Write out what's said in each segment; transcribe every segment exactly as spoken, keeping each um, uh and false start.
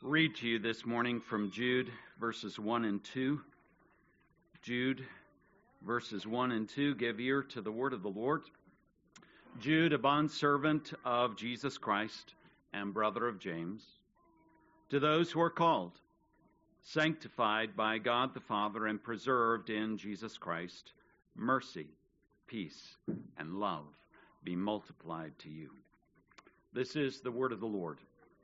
read to you this morning from Jude, verses one and two. Jude, verses one and two, give ear to the word of the Lord. Jude, a bondservant of Jesus Christ and brother of James, to those who are called, sanctified by God the Father, and preserved in Jesus Christ, mercy, peace, and love be multiplied to you. This is the word of the Lord.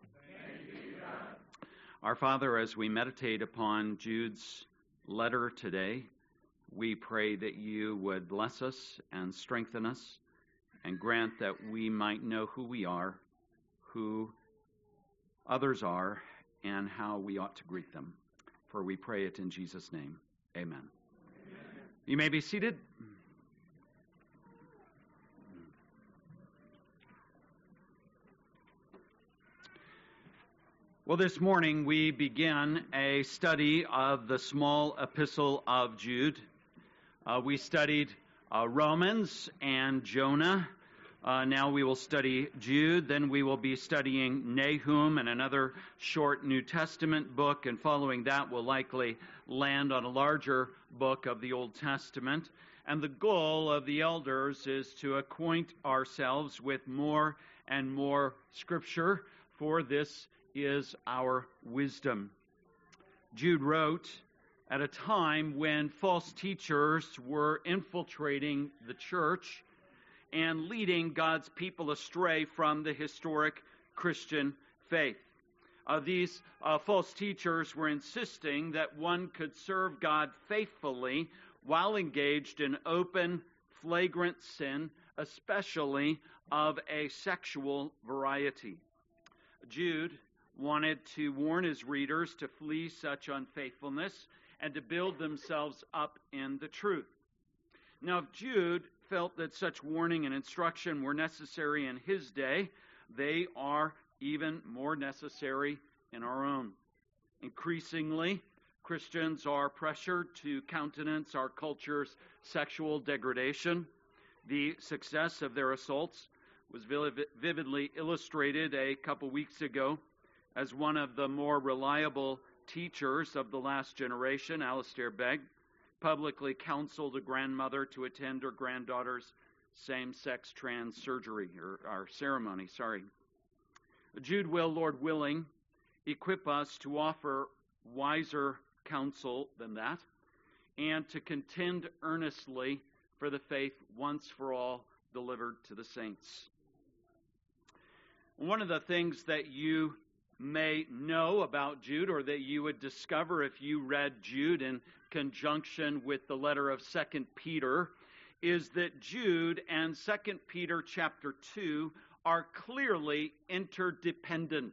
Our Father, as we meditate upon Jude's letter today, we pray that you would bless us and strengthen us and grant that we might know who we are, who others are, and how we ought to greet them. For we pray it in Jesus' name. Amen. Amen. You may be seated. Well, this morning we begin a study of the small epistle of Jude. Uh, we studied uh, Romans and Jonah. Uh, now we will study Jude. Then we will be studying Nahum and another short New Testament book. And following that, we'll likely land on a larger book of the Old Testament. And the goal of the elders is to acquaint ourselves with more and more Scripture, for this is our wisdom. Jude wrote at a time when false teachers were infiltrating the church and leading God's people astray from the historic Christian faith. Uh, these uh, false teachers were insisting that one could serve God faithfully while engaged in open, flagrant sin, especially of a sexual variety. Jude wanted to warn his readers to flee such unfaithfulness and to build themselves up in the truth. Now, if Jude felt that such warning and instruction were necessary in his day, they are even more necessary in our own. Increasingly, Christians are pressured to countenance our culture's sexual degradation. The success of their assaults was vividly illustrated a couple weeks ago as one of the more reliable teachers of the last generation, Alistair Begg, publicly counseled a grandmother to attend her granddaughter's same-sex trans surgery, or, or ceremony, sorry. Jude will, Lord willing, equip us to offer wiser counsel than that, and to contend earnestly for the faith once for all delivered to the saints. One of the things that you may know about Jude, or that you would discover if you read Jude in conjunction with the letter of Second Peter, is that Jude and Second Peter chapter two are clearly interdependent.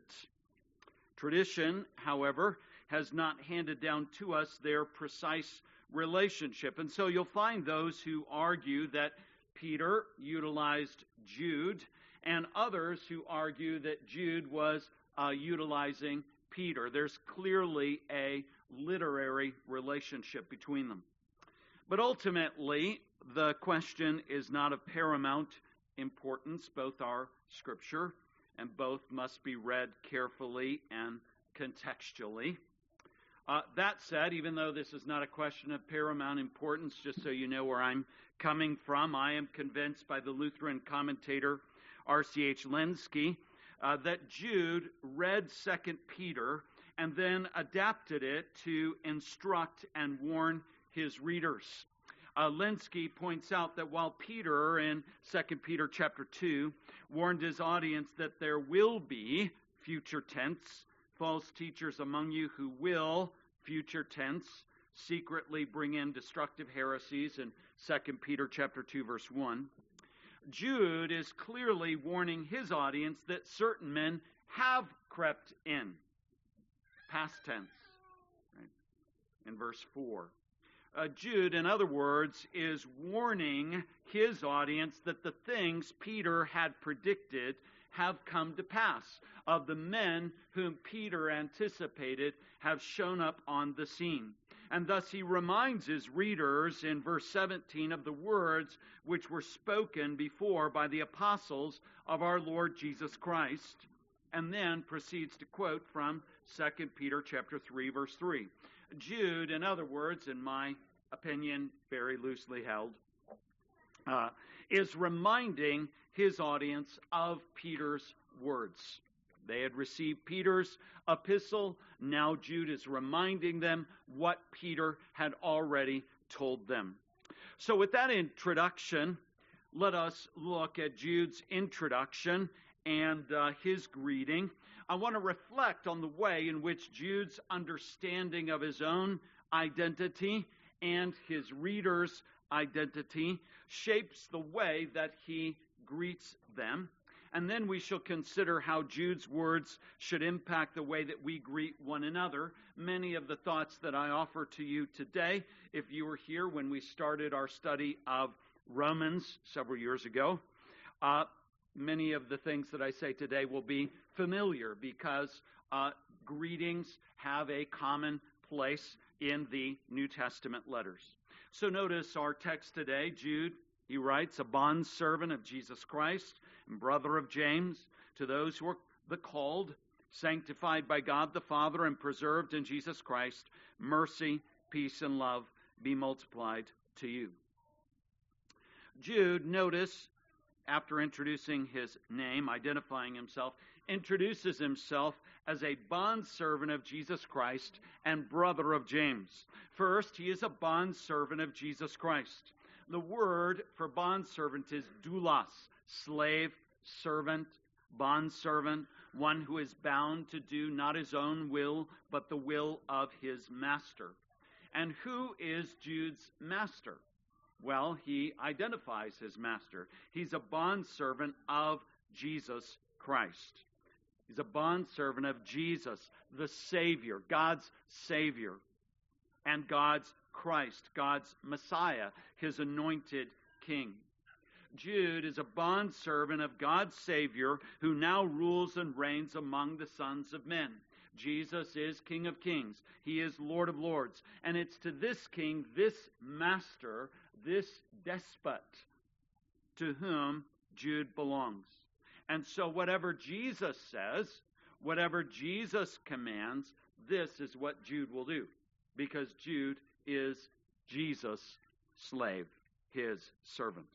Tradition, however, has not handed down to us their precise relationship. And so you'll find those who argue that Peter utilized Jude, and others who argue that Jude was Uh, utilizing Peter. There's clearly a literary relationship between them. But ultimately, the question is not of paramount importance. Both are Scripture, and both must be read carefully and contextually. Uh, that said, even though this is not a question of paramount importance, just so you know where I'm coming from, I am convinced by the Lutheran commentator R C H Lenski Uh, that Jude read Second Peter and then adapted it to instruct and warn his readers. Uh, Lenski points out that while Peter in Second Peter chapter two warned his audience that there will be, future tense, false teachers among you who will, future tense, secretly bring in destructive heresies in Second Peter chapter two verse one, Jude is clearly warning his audience that certain men have crept in. Past tense, right? In verse four. Uh, Jude, in other words, is warning his audience that the things Peter had predicted have come to pass. Of the men whom Peter anticipated have shown up on the scene. And thus he reminds his readers in verse seventeen of the words which were spoken before by the apostles of our Lord Jesus Christ, and then proceeds to quote from Second Peter chapter three, verse three. Jude, in other words, in my opinion, very loosely held, uh, is reminding his audience of Peter's words. They had received Peter's epistle. Now Jude is reminding them what Peter had already told them. So with that introduction, let us look at Jude's introduction and uh, his greeting. I want to reflect on the way in which Jude's understanding of his own identity and his readers' identity shapes the way that he greets them. And then we shall consider how Jude's words should impact the way that we greet one another. Many of the thoughts that I offer to you today, if you were here when we started our study of Romans several years ago, uh, many of the things that I say today will be familiar because uh, greetings have a common place in the New Testament letters. So notice our text today, Jude, he writes, a bondservant of Jesus Christ and brother of James, to those who are the called, sanctified by God the Father and preserved in Jesus Christ, mercy, peace, and love be multiplied to you. Jude, notice, after introducing his name, identifying himself, introduces himself as a bondservant of Jesus Christ and brother of James. First, he is a bondservant of Jesus Christ. The word for bondservant is doulos, slave, servant, bondservant, one who is bound to do not his own will, but the will of his master. And who is Jude's master? Well, he identifies his master. He's a bondservant of Jesus Christ. He's a bondservant of Jesus, the Savior, God's Savior, and God's Christ, God's Messiah, his anointed King. Jude is a bondservant of God's Savior who now rules and reigns among the sons of men. Jesus is King of Kings. He is Lord of Lords. And it's to this King, this Master, this despot, to whom Jude belongs. And so whatever Jesus says, whatever Jesus commands, this is what Jude will do. Because Jude is Jesus' slave, his servant.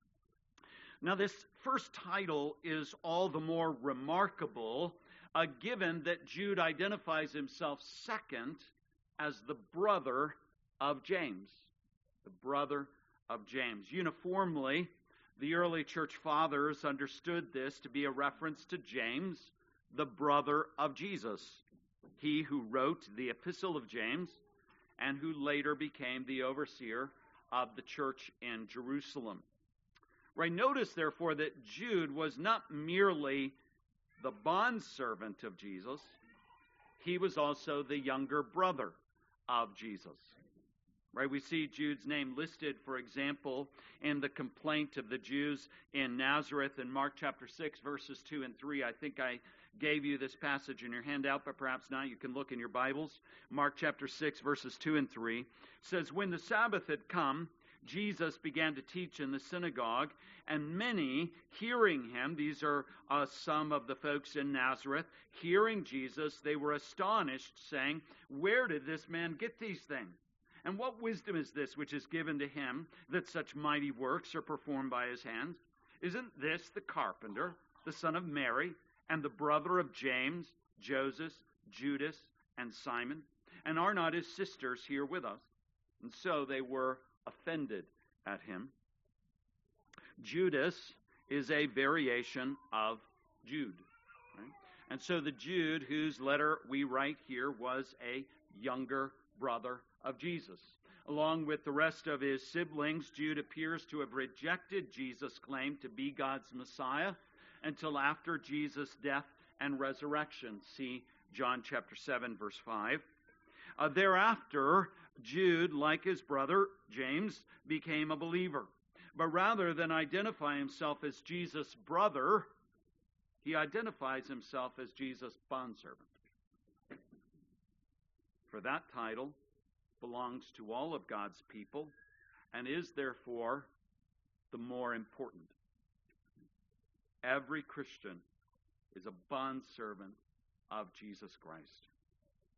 Now this first title is all the more remarkable, uh, given that Jude identifies himself second as the brother of James. The brother of James. Uniformly, the early church fathers understood this to be a reference to James, the brother of Jesus. He who wrote the Epistle of James and who later became the overseer of the church in Jerusalem. Right, notice, therefore, that Jude was not merely the bondservant of Jesus, he was also the younger brother of Jesus. Right, we see Jude's name listed, for example, in the complaint of the Jews in Nazareth in Mark chapter six, verses two and three. I think I gave you this passage in your handout, but perhaps not. You can look in your Bibles. Mark chapter six, verses two and three says, when the Sabbath had come, Jesus began to teach in the synagogue, and many hearing him, these are uh, some of the folks in Nazareth, hearing Jesus, they were astonished, saying, where did this man get these things? And what wisdom is this which is given to him, that such mighty works are performed by his hands? Isn't this the carpenter, the son of Mary, and the brother of James, Joseph, Judas, and Simon? And are not his sisters here with us? And so they were offended at him. Judas is a variation of Jude. Right? And so the Jude whose letter we write here was a younger brother of Jesus. Along with the rest of his siblings, Jude appears to have rejected Jesus' claim to be God's Messiah until after Jesus' death and resurrection. See John chapter seven, verse five. Uh, thereafter, Jude, like his brother James, became a believer. But rather than identify himself as Jesus' brother, he identifies himself as Jesus' bondservant. For that title belongs to all of God's people and is therefore the more important. Every Christian is a bondservant of Jesus Christ.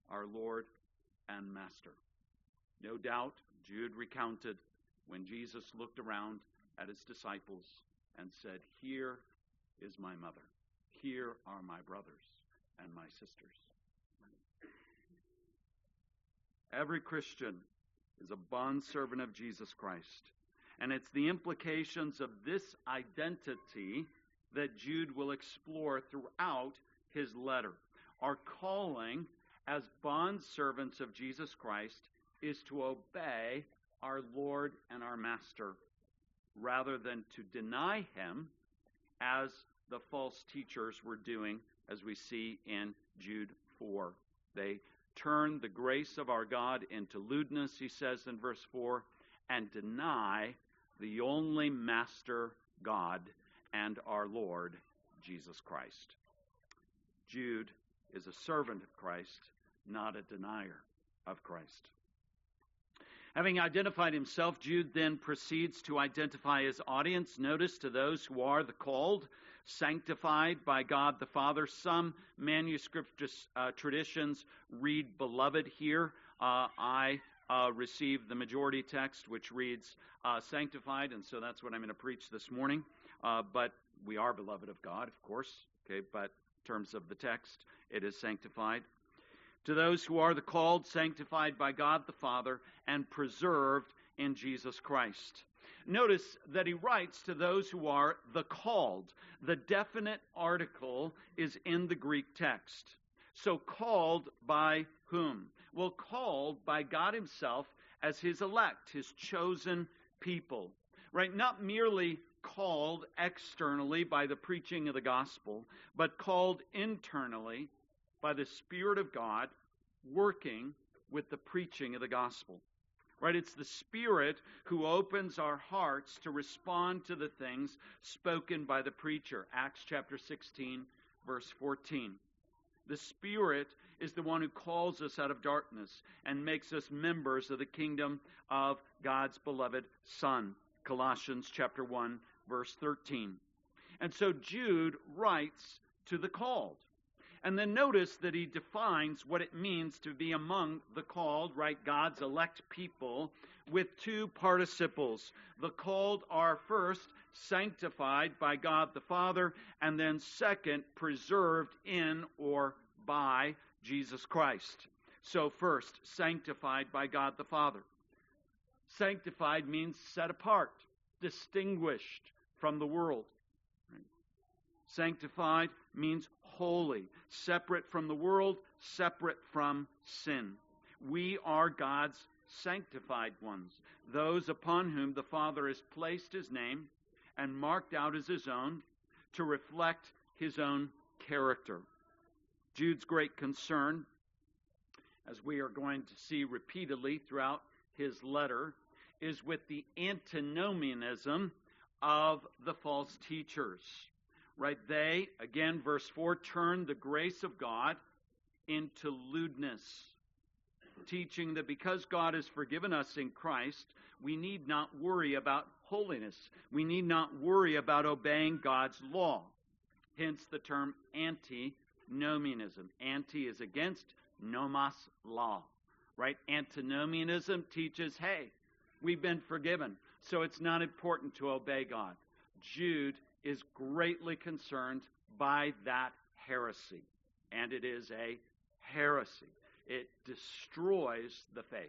our Lord and Master. No doubt, Jude recounted when Jesus looked around at his disciples and said, "Here is my mother. Here are my brothers and my sisters." Every Christian is a bondservant of Jesus Christ. And it's the implications of this identity that Jude will explore throughout his letter. Our calling as bondservants of Jesus Christ is to obey our Lord and our Master, rather than to deny him, as the false teachers were doing, as we see in Jude four. They turn the grace of our God into lewdness, he says in verse four, and deny the only Master God and our Lord Jesus Christ. Jude is a servant of Christ, not a denier of Christ. Having identified himself, Jude then proceeds to identify his audience. Notice, to those who are the called, sanctified by God the Father. Some manuscript uh, traditions read beloved here. Uh, I uh, received the majority text, which reads uh, sanctified, and so that's what I'm going to preach this morning. Uh, but we are beloved of God, of course. Okay, but in terms of the text, it is sanctified. To those who are the called, sanctified by God the Father, and preserved in Jesus Christ. Notice that he writes to those who are the called. The definite article is in the Greek text. So called by whom? Well, called by God himself as his elect, his chosen people. Right? Not merely called externally by the preaching of the gospel, but called internally by the Spirit of God working with the preaching of the gospel. Right? It's the Spirit who opens our hearts to respond to the things spoken by the preacher. Acts chapter sixteen, verse fourteen. The Spirit is the one who calls us out of darkness and makes us members of the kingdom of God's beloved Son. Colossians chapter one, verse thirteen. And so Jude writes to the called. And then notice that he defines what it means to be among the called, right, God's elect people, with two participles. The called are first sanctified by God the Father, and then second, preserved in or by Jesus Christ. So first, sanctified by God the Father. Sanctified means set apart, distinguished from the world. Right? Sanctified means holy, separate from the world, separate from sin. We are God's sanctified ones, those upon whom the Father has placed his name and marked out as his own to reflect his own character. Jude's great concern, as we are going to see repeatedly throughout his letter, is with the antinomianism of the false teachers. Right? They, again, verse four, turn the grace of God into lewdness, teaching that because God has forgiven us in Christ, we need not worry about holiness. We need not worry about obeying God's law. Hence the term antinomianism. Anti is against, nomos, law. Right? Antinomianism teaches, hey, we've been forgiven, so it's not important to obey God. Jude is greatly concerned by that heresy. And it is a heresy. It destroys the faith.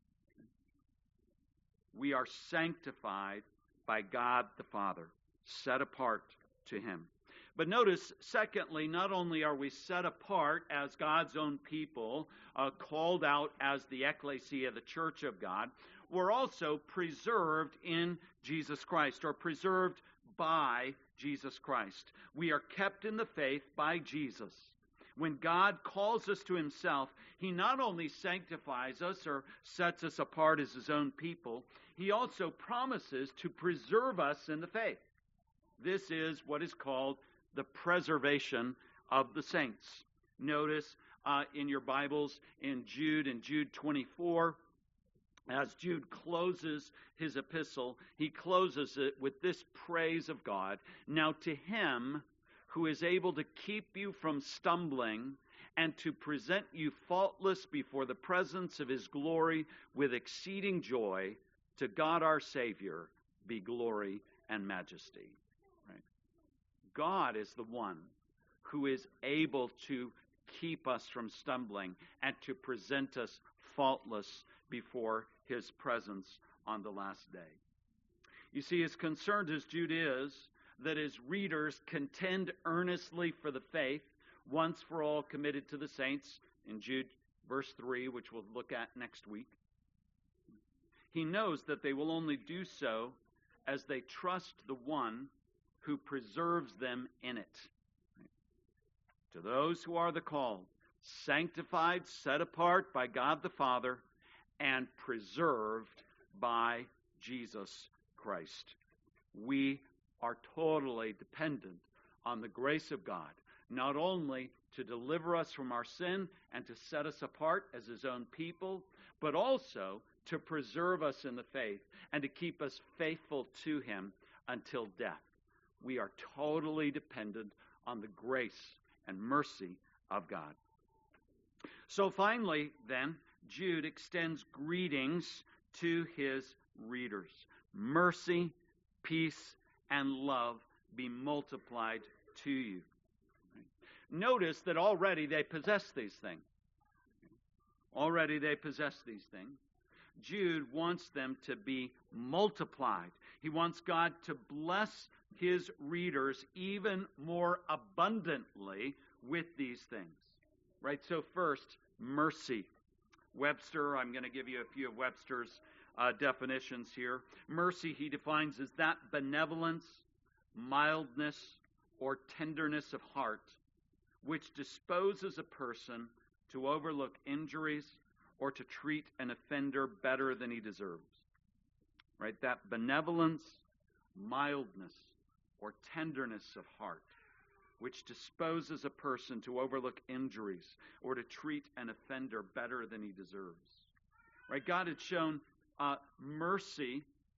We are sanctified by God the Father, set apart to him. But notice, secondly, not only are we set apart as God's own people, uh, called out as the ecclesia, the church of God, we're also preserved in Jesus Christ, or preserved by Jesus Christ. We are kept in the faith by Jesus. When God calls us to himself, he not only sanctifies us or sets us apart as his own people, he also promises to preserve us in the faith. This is what is called the preservation of the saints. Notice uh, in your Bibles in Jude, in Jude twenty-four, as Jude closes his epistle, he closes it with this praise of God. Now to him who is able to keep you from stumbling and to present you faultless before the presence of his glory with exceeding joy. To God our Savior be glory and majesty. Right? God is the one who is able to keep us from stumbling and to present us faultless before his presence on the last day. You see, as concerned as Jude is that his readers contend earnestly for the faith, once for all committed to the saints, in Jude verse three, which we'll look at next week, he knows that they will only do so as they trust the one who preserves them in it. To those who are the called, sanctified, set apart by God the Father, and preserved by Jesus Christ. We are totally dependent on the grace of God, not only to deliver us from our sin and to set us apart as his own people, but also to preserve us in the faith and to keep us faithful to him until death. We are totally dependent on the grace and mercy of God. So finally, then, Jude extends greetings to his readers. Mercy, peace, and love be multiplied to you. Notice that already they possess these things. Already they possess these things. Jude wants them to be multiplied. He wants God to bless his readers even more abundantly with these things. Right? So first, mercy. Webster, I'm going to give you a few of Webster's uh, definitions here. Mercy, he defines as that benevolence, mildness, or tenderness of heart, which disposes a person to overlook injuries or to treat an offender better than he deserves. Right? That benevolence, mildness, or tenderness of heart, which disposes a person to overlook injuries or to treat an offender better than he deserves. Right? God had shown uh, mercy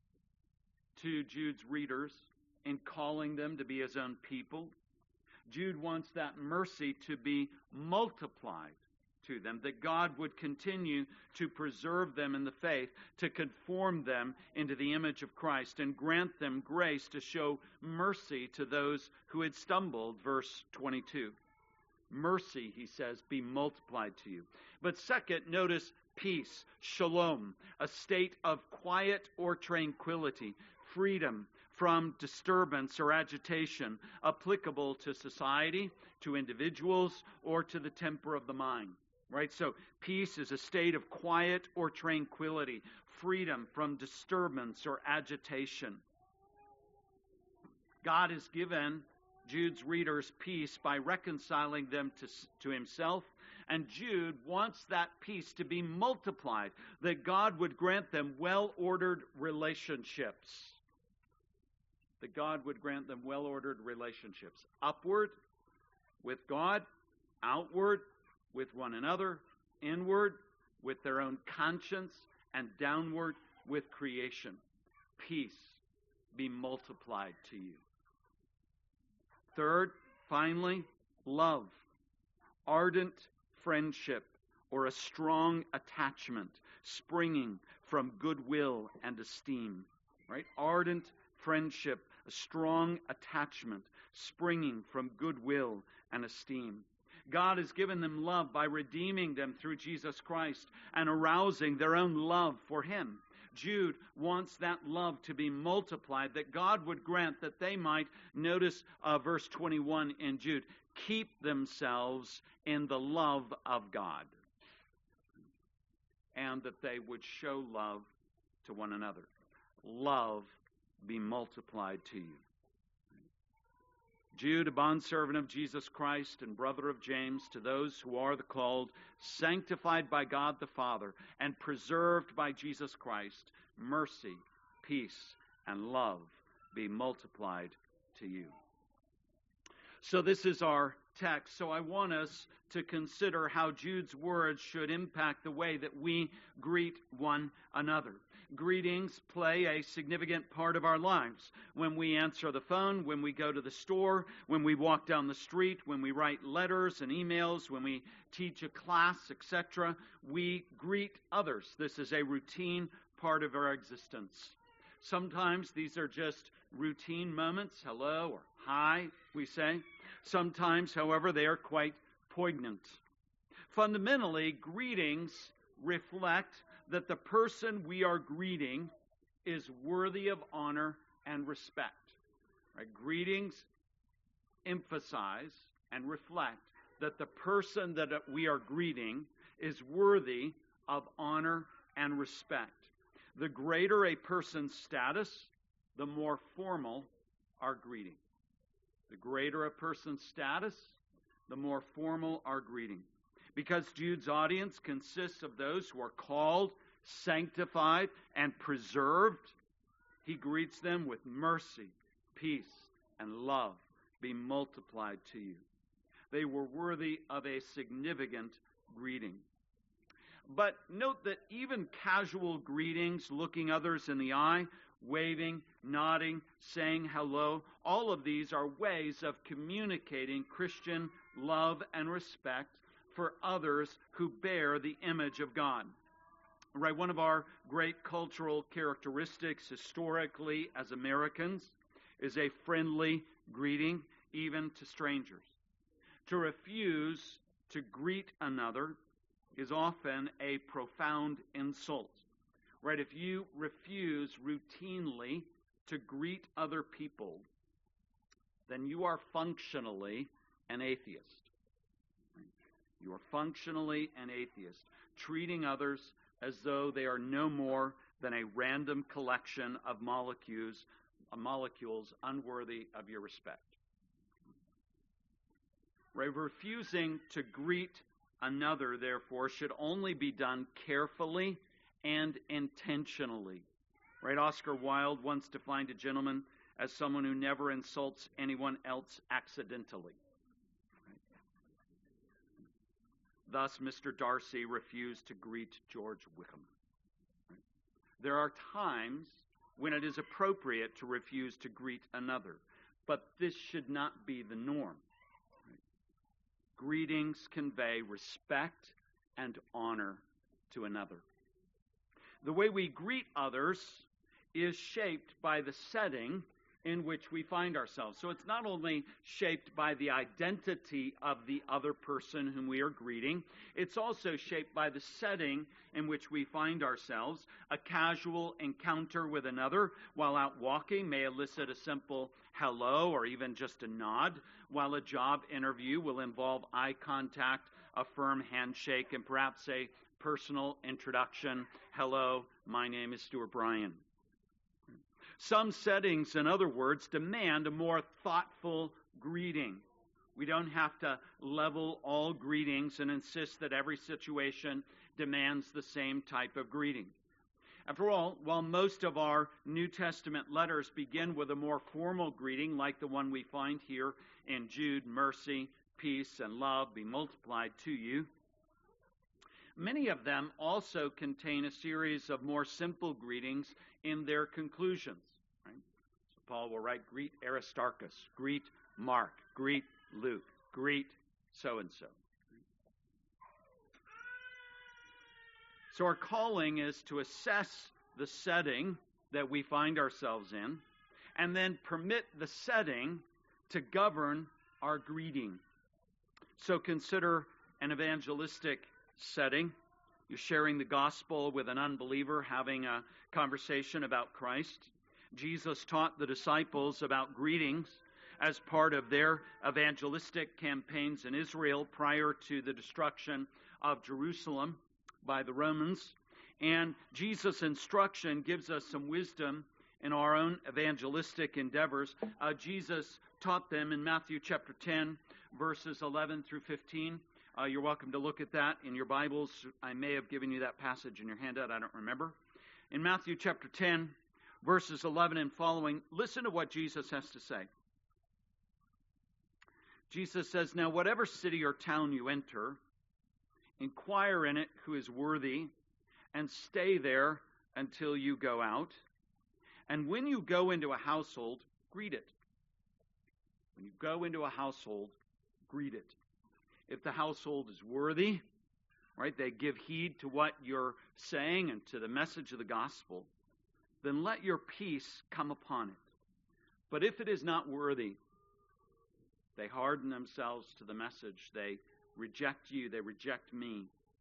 to Jude's readers in calling them to be his own people. Jude wants that mercy to be multiplied to them, that God would continue to preserve them in the faith, to conform them into the image of Christ, and grant them grace to show mercy to those who had stumbled, verse twenty-two. Mercy, he says, be multiplied to you. But second, notice peace, shalom, a state of quiet or tranquility, freedom from disturbance or agitation, applicable to society, to individuals, or to the temper of the mind. Right? So peace is a state of quiet or tranquility, freedom from disturbance or agitation. God has given Jude's readers peace by reconciling them to, to himself, and Jude wants that peace to be multiplied, that God would grant them well-ordered relationships. That God would grant them well-ordered relationships. Upward with God, outward with one another, inward with their own conscience, and downward with creation. Peace be multiplied to you. Third, finally, love. Ardent friendship or a strong attachment springing from goodwill and esteem. Right? Ardent friendship, a strong attachment springing from goodwill and esteem. God has given them love by redeeming them through Jesus Christ and arousing their own love for him. Jude wants that love to be multiplied, that God would grant that they might, notice uh, verse twenty-one in Jude, keep themselves in the love of God, and that they would show love to one another. Love be multiplied to you. Jude, a bondservant of Jesus Christ and brother of James, to those who are the called, sanctified by God the Father, and preserved by Jesus Christ, mercy, peace, and love be multiplied to you. So this is our text, so I want us to consider how Jude's words should impact the way that we greet one another. Greetings play a significant part of our lives. When we answer the phone, when we go to the store, when we walk down the street, when we write letters and emails, when we teach a class, et cetera, we greet others. This is a routine part of our existence. Sometimes these are just routine moments, hello or hi, we say. Sometimes, however, they are quite poignant. Fundamentally, greetings reflect that the person we are greeting is worthy of honor and respect. Right? Greetings emphasize and reflect that the person that we are greeting is worthy of honor and respect. The greater a person's status, the more formal our greeting. The greater a person's status, the more formal our greeting. Because Jude's audience consists of those who are called, sanctified, and preserved, he greets them with mercy, peace, and love be multiplied to you. They were worthy of a significant greeting. But note that even casual greetings, looking others in the eye, waving, nodding, saying hello, all of these are ways of communicating Christian love and respect for others who bear the image of God. Right, one of our great cultural characteristics historically as Americans is a friendly greeting, even to strangers. To refuse to greet another is often a profound insult. Right, if you refuse routinely to greet other people, then you are functionally an atheist. You are functionally an atheist, treating others as though they are no more than a random collection of molecules, uh, molecules unworthy of your respect. Right? Refusing to greet another, therefore, should only be done carefully and intentionally. Right? Oscar Wilde once defined a gentleman as someone who never insults anyone else accidentally. Thus, Mister Darcy refused to greet George Wickham. There are times when it is appropriate to refuse to greet another, but this should not be the norm. Greetings convey respect and honor to another. The way we greet others is shaped by the setting in which we find ourselves. So it's not only shaped by the identity of the other person whom we are greeting, it's also shaped by the setting in which we find ourselves. A casual encounter with another while out walking may elicit a simple hello or even just a nod, while a job interview will involve eye contact, a firm handshake, and perhaps a personal introduction. Hello, my name is Stuart Bryan. Some settings, in other words, demand a more thoughtful greeting. We don't have to level all greetings and insist that every situation demands the same type of greeting. After all, while most of our New Testament letters begin with a more formal greeting like the one we find here in Jude, mercy, peace, and love be multiplied to you, many of them also contain a series of more simple greetings in their conclusions. Right? So Paul will write, greet Aristarchus, greet Mark, greet Luke, greet so-and-so. So our calling is to assess the setting that we find ourselves in and then permit the setting to govern our greeting. So consider an evangelistic setting. You're sharing the gospel with an unbeliever, having a conversation about Christ. Jesus taught the disciples about greetings as part of their evangelistic campaigns in Israel prior to the destruction of Jerusalem by the Romans. And Jesus' instruction gives us some wisdom in our own evangelistic endeavors. Uh, Jesus taught them in Matthew chapter ten, verses eleven through fifteen. Uh, you're welcome to look at that in your Bibles. I may have given you that passage in your handout. I don't remember. In Matthew chapter ten, verses eleven and following, listen to what Jesus has to say. Jesus says, now whatever city or town you enter, inquire in it who is worthy, and stay there until you go out. And when you go into a household, greet it. When you go into a household, greet it. If the household is worthy, right, they give heed to what you're saying and to the message of the gospel, then let your peace come upon it. But if it is not worthy, they harden themselves to the message, they reject you, they reject me,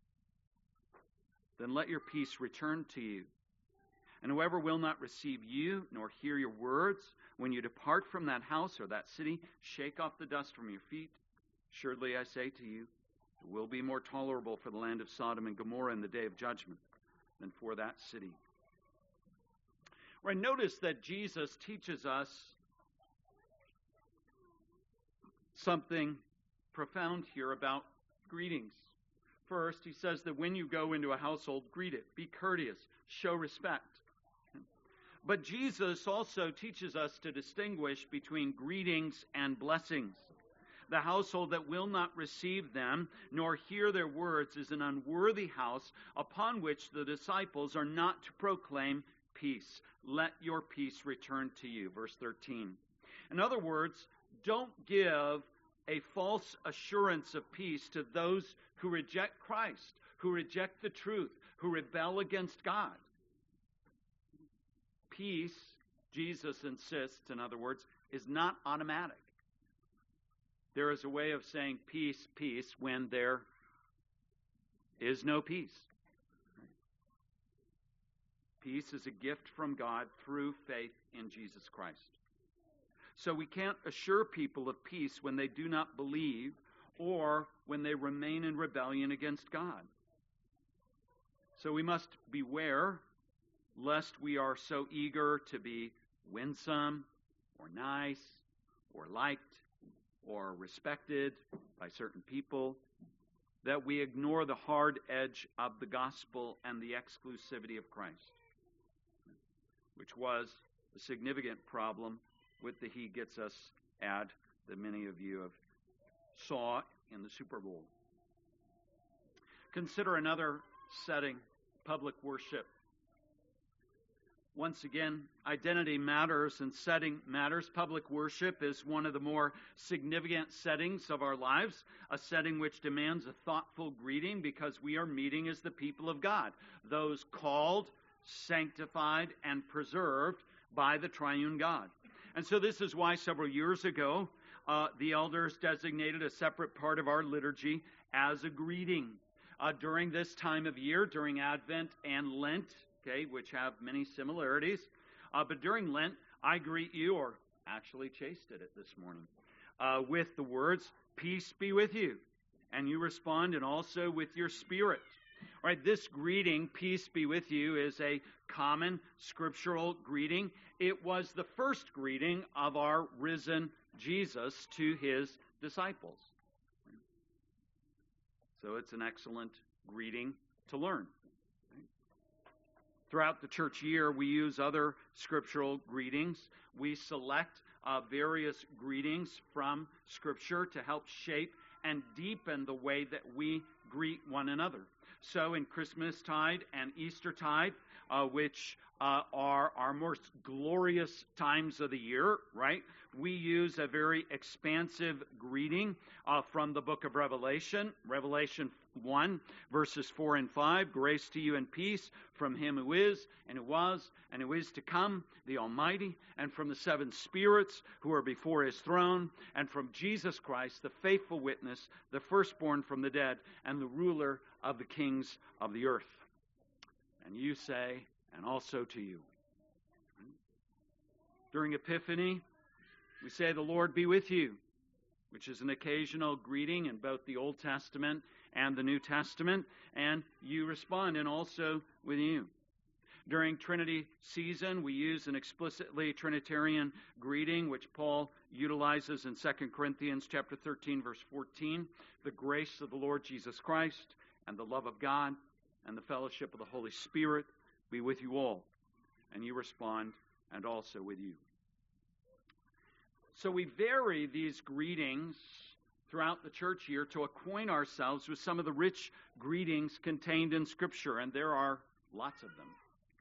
then let your peace return to you. And whoever will not receive you, nor hear your words, when you depart from that house or that city, shake off the dust from your feet. Surely I say to you, it will be more tolerable for the land of Sodom and Gomorrah in the day of judgment than for that city. Right, notice that Jesus teaches us something profound here about greetings. First, he says that when you go into a household, greet it. Be courteous. Show respect. But Jesus also teaches us to distinguish between greetings and blessings. The household that will not receive them, nor hear their words, is an unworthy house upon which the disciples are not to proclaim peace. Let your peace return to you. Verse thirteen. In other words, don't give a false assurance of peace to those who reject Christ, who reject the truth, who rebel against God. Peace, Jesus insists, in other words, is not automatic. There is a way of saying peace, peace, when there is no peace. Peace is a gift from God through faith in Jesus Christ. So we can't assure people of peace when they do not believe or when they remain in rebellion against God. So we must beware lest we are so eager to be winsome or nice or liked or respected by certain people that we ignore the hard edge of the gospel and the exclusivity of Christ, which was a significant problem with the He Gets Us ad that many of you have saw in the Super Bowl. Consider another setting, public worship. Once again, identity matters and setting matters. Public worship is one of the more significant settings of our lives, a setting which demands a thoughtful greeting because we are meeting as the people of God, those called, sanctified, and preserved by the triune God. And so this is why several years ago, uh, the elders designated a separate part of our liturgy as a greeting. Uh, during this time of year, during Advent and Lent, okay, which have many similarities, uh, but during Lent, I greet you, or actually chasted it this morning, uh, with the words, peace be with you. And you respond, and also with your spirit. All right, this greeting, peace be with you, is a common scriptural greeting. It was the first greeting of our risen Jesus to his disciples. So it's an excellent greeting to learn. Throughout the church year, we use other scriptural greetings. We select uh, various greetings from Scripture to help shape and deepen the way that we greet one another. So in Christmastide and Eastertide, uh, which uh, are our most glorious times of the year, right? We use a very expansive greeting uh, from the book of Revelation, Revelation one, verses four and five. Grace to you and peace from him who is, and who was, and who is to come, the Almighty, and from the seven spirits who are before his throne, and from Jesus Christ, the faithful witness, the firstborn from the dead, and the ruler of the kings of the earth. And you say, and also to you. During Epiphany, we say, the Lord be with you, which is an occasional greeting in both the Old Testament and the New Testament, and you respond, and also with you. During Trinity season, we use an explicitly Trinitarian greeting, which Paul utilizes in Second Corinthians chapter thirteen, verse fourteen. The grace of the Lord Jesus Christ, and the love of God, and the fellowship of the Holy Spirit be with you all. And you respond, and also with you. So we vary these greetings throughout the church year to acquaint ourselves with some of the rich greetings contained in Scripture, and there are lots of them.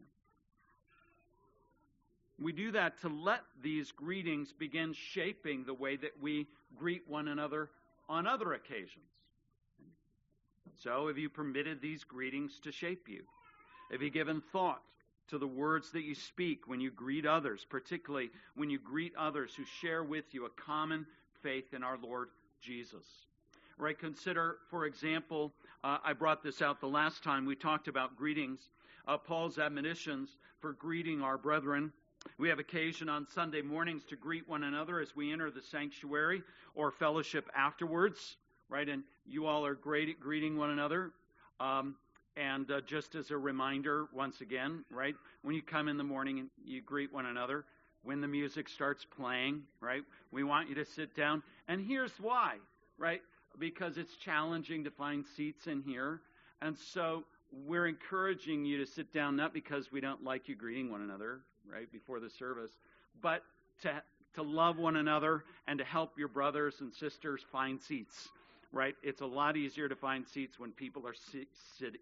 We do that to let these greetings begin shaping the way that we greet one another on other occasions. So, have you permitted these greetings to shape you? Have you given thought to the words that you speak when you greet others, particularly when you greet others who share with you a common faith in our Lord Jesus? Right? Consider, for example, uh, I brought this out the last time we talked about greetings, uh, Paul's admonitions for greeting our brethren. We have occasion on Sunday mornings to greet one another as we enter the sanctuary or fellowship afterwards, right? And you all are great at greeting one another. Um, and uh, just as a reminder, once again, right, when you come in the morning and you greet one another, when the music starts playing, right, we want you to sit down. And here's why, right? Because it's challenging to find seats in here. And so we're encouraging you to sit down, not because we don't like you greeting one another, right, before the service, but to to love one another and to help your brothers and sisters find seats, right? It's a lot easier to find seats when people are si- sit-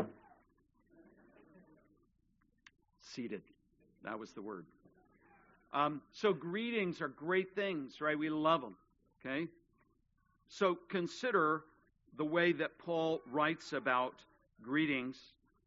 seated. That was the word. Um, so greetings are great things, right? We love them, okay? So consider the way that Paul writes about greetings.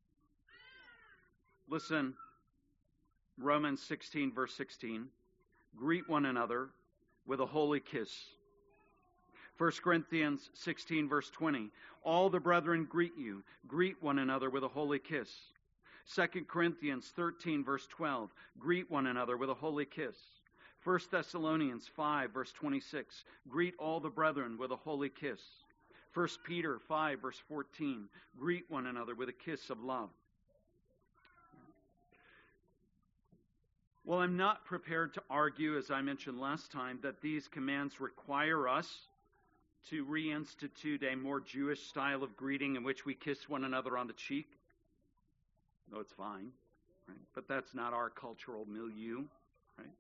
Listen, Romans sixteen, verse sixteen. Greet one another with a holy kiss. First Corinthians sixteen, verse twenty. All the brethren greet you. Greet one another with a holy kiss. Second Corinthians thirteen, verse twelve. Greet one another with a holy kiss. First Thessalonians five, verse twenty-six. Greet all the brethren with a holy kiss. First Peter five, verse fourteen. Greet one another with a kiss of love. Well, I'm not prepared to argue, as I mentioned last time, that these commands require us to reinstitute a more Jewish style of greeting in which we kiss one another on the cheek. No, it's fine, right? But that's not our cultural milieu, right?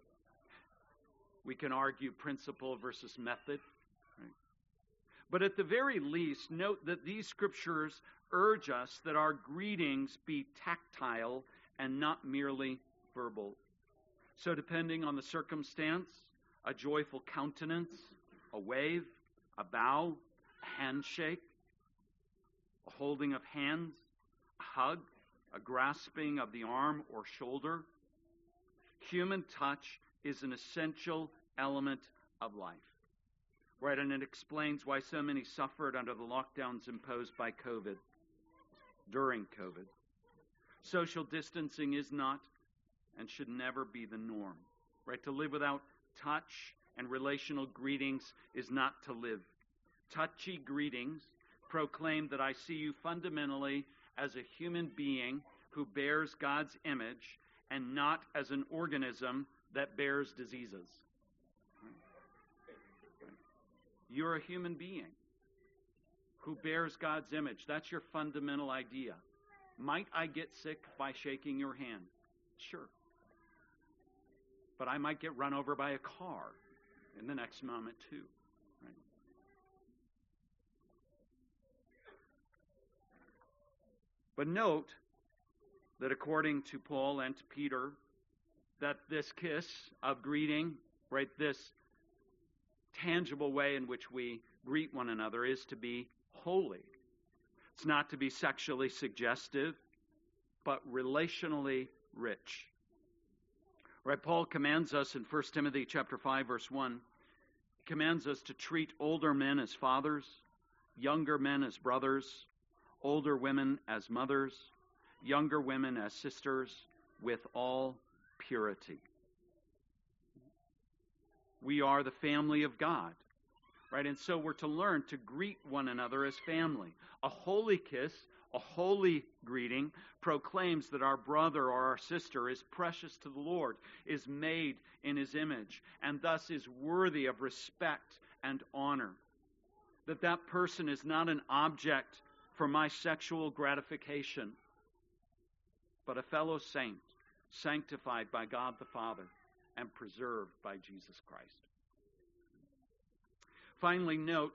We can argue principle versus method, right? But at the very least, note that these scriptures urge us that our greetings be tactile and not merely verbal. So depending on the circumstance, a joyful countenance, a wave, a bow, a handshake, a holding of hands, a hug, a grasping of the arm or shoulder. Human touch is an essential element of life. Right, and it explains why so many suffered under the lockdowns imposed by COVID, during COVID. Social distancing is not and should never be the norm. Right, to live without touch and relational greetings is not to live. Touchy greetings proclaim that I see you fundamentally as a human being who bears God's image and not as an organism that bears diseases. You're a human being who bears God's image. That's your fundamental idea. Might I get sick by shaking your hand? Sure. But I might get run over by a car in the next moment too. Right? But note that according to Paul and to Peter, that this kiss of greeting, right, this tangible way in which we greet one another is to be holy. It's not to be sexually suggestive, but relationally rich. Right, Paul commands us in First Timothy chapter five, verse one, he commands us to treat older men as fathers, younger men as brothers, older women as mothers, younger women as sisters, with all purity. We are the family of God, right? And so we're to learn to greet one another as family. A holy kiss, a holy greeting, proclaims that our brother or our sister is precious to the Lord, is made in His image, and thus is worthy of respect and honor. That that person is not an object for my sexual gratification, but a fellow saint, sanctified by God the Father and preserved by Jesus Christ. Finally, note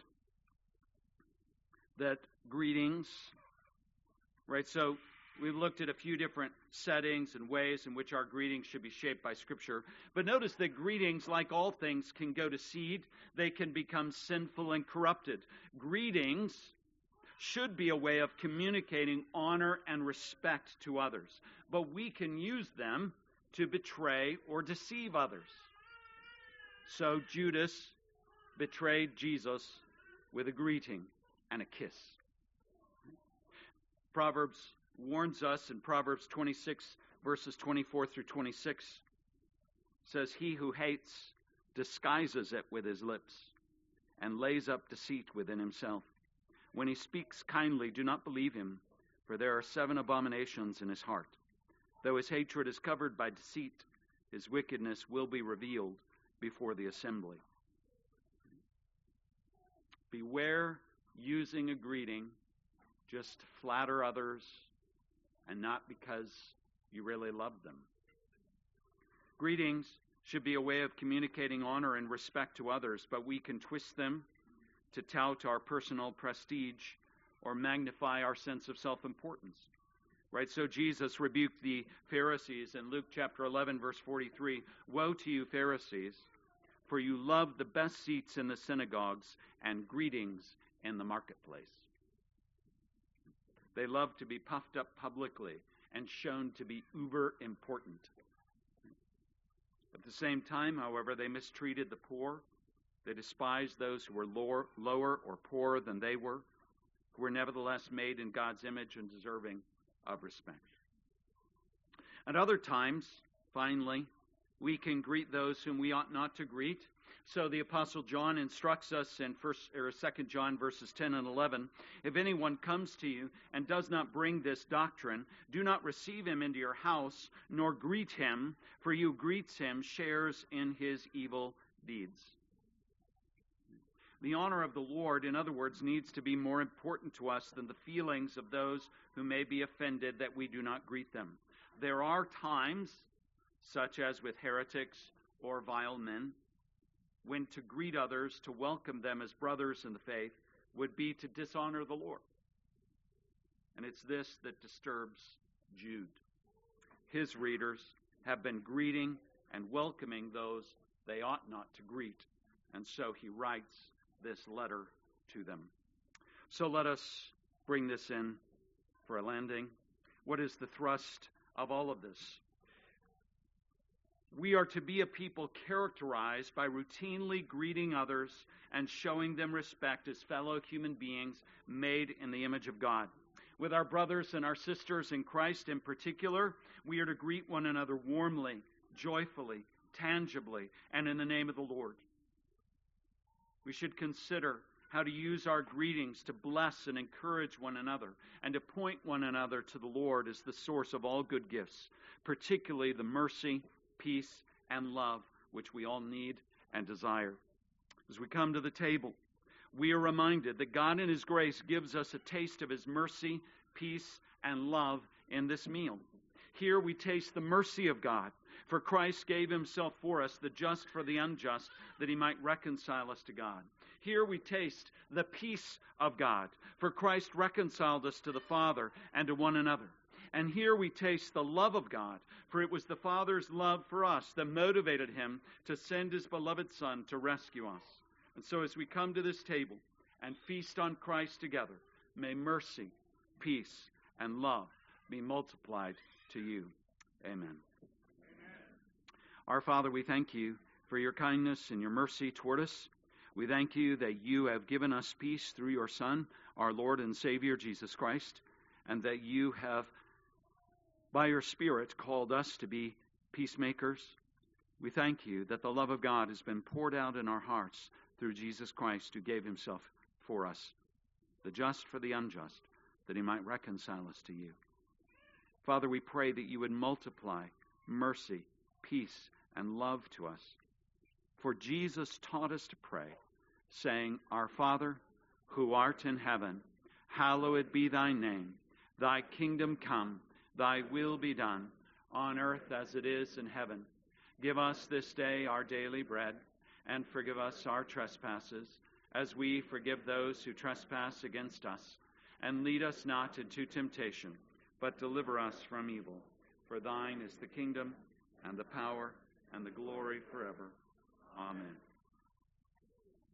that greetings, right? So we've looked at a few different settings and ways in which our greetings should be shaped by Scripture. But notice that greetings, like all things, can go to seed. They can become sinful and corrupted. Greetings should be a way of communicating honor and respect to others. But we can use them to betray or deceive others. So Judas betrayed Jesus with a greeting and a kiss. Proverbs warns us in Proverbs twenty-six, verses twenty-four through twenty-six, says, "He who hates disguises it with his lips and lays up deceit within himself. When he speaks kindly, do not believe him, for there are seven abominations in his heart. Though his hatred is covered by deceit, his wickedness will be revealed before the assembly." Beware using a greeting just to flatter others and not because you really love them. Greetings should be a way of communicating honor and respect to others, but we can twist them to tout our personal prestige or magnify our sense of self-importance. Right? So Jesus rebuked the Pharisees in Luke chapter eleven, verse forty-three. "Woe to you, Pharisees, for you love the best seats in the synagogues and greetings in the marketplace." They love to be puffed up publicly and shown to be uber important. At the same time, however, they mistreated the poor. They despised those who were lower, lower or poorer than they were, who were nevertheless made in God's image and deserving of respect. At other times, finally, we can greet those whom we ought not to greet. So the Apostle John instructs us in first or Second John verses ten and eleven, "If anyone comes to you and does not bring this doctrine, do not receive him into your house, nor greet him, for you who greets him shares in his evil deeds." The honor of the Lord, in other words, needs to be more important to us than the feelings of those who may be offended that we do not greet them. There are times, such as with heretics or vile men, when to greet others, to welcome them as brothers in the faith, would be to dishonor the Lord. And it's this that disturbs Jude. His readers have been greeting and welcoming those they ought not to greet, and so he writes this letter to them. So let us bring this in for a landing. What is the thrust of all of this? We are to be a people characterized by routinely greeting others and showing them respect as fellow human beings made in the image of God. With our brothers and our sisters in Christ in particular, we are to greet one another warmly, joyfully, tangibly, and in the name of the Lord. We should consider how to use our greetings to bless and encourage one another and to point one another to the Lord as the source of all good gifts, particularly the mercy, peace, and love which we all need and desire. As we come to the table, we are reminded that God in His grace gives us a taste of His mercy, peace, and love in this meal. Here we taste the mercy of God, for Christ gave Himself for us, the just for the unjust, that He might reconcile us to God. Here we taste the peace of God, for Christ reconciled us to the Father and to one another. And here we taste the love of God, for it was the Father's love for us that motivated Him to send His beloved Son to rescue us. And so as we come to this table and feast on Christ together, may mercy, peace, and love be multiplied to you. Amen. Amen. Our Father, we thank you for your kindness and your mercy toward us. We thank you that you have given us peace through your Son, our Lord and Savior, Jesus Christ, and that you have, by your Spirit, called us to be peacemakers. We thank you that the love of God has been poured out in our hearts through Jesus Christ, who gave Himself for us, the just for the unjust, that He might reconcile us to you. Father, we pray that you would multiply mercy, peace, and love to us. For Jesus taught us to pray, saying, Our Father, who art in heaven, hallowed be thy name. Thy kingdom come, thy will be done, on earth as it is in heaven. Give us this day our daily bread, and forgive us our trespasses, as we forgive those who trespass against us. And lead us not into temptation, but deliver us from evil. For thine is the kingdom, and the power, and the glory forever. Amen.